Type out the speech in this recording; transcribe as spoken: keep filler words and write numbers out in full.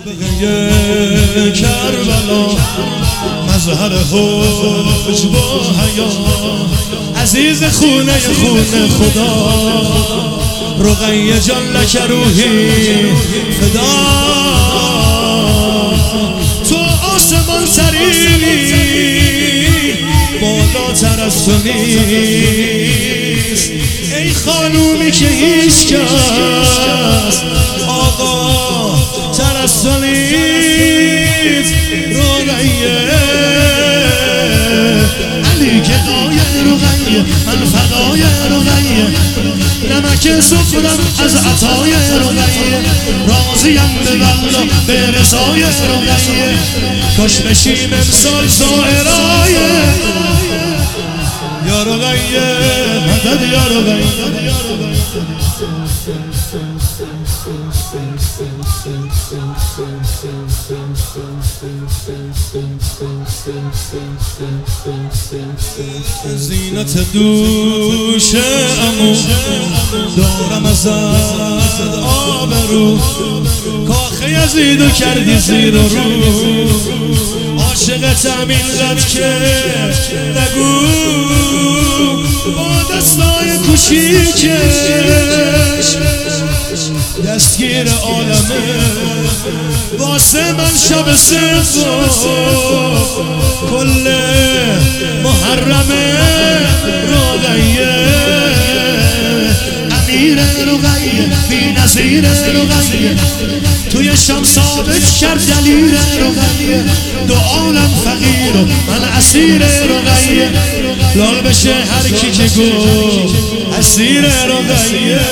رقیه کربلا مظهر حجب و حیا، عزیز خونه خونه خدا، رقیه جان لک روحی فدا. تو آسمان سری بالاتر از تو نیست، ای خانومی که هیچ کس آقا تر از تو نیست. رقیه علی گدای رقیه، من فدای رقیه، نمک سفرم از عطای رقیه، راضیم به والله به رضای رقیه، کاش بشیم امسال زائرای یا رقیه، مدد یا رقیه. زینت دوش عمو دارم ازت آبرو، کاخ یزیدو کردی زیر و رو، عاشقتم اینقدر که نگو، با دستای کوچیکش دستگیر عالمه، واسه من شب صفر کل محرمه. رقیه امیر رقیه بی نظیر رقیه، توی شام ثابت کرد دلیل رقیه، دو عالم فقیر و من اسیر رقیه، لال بشه هر کی که گفت اسیر رقیه.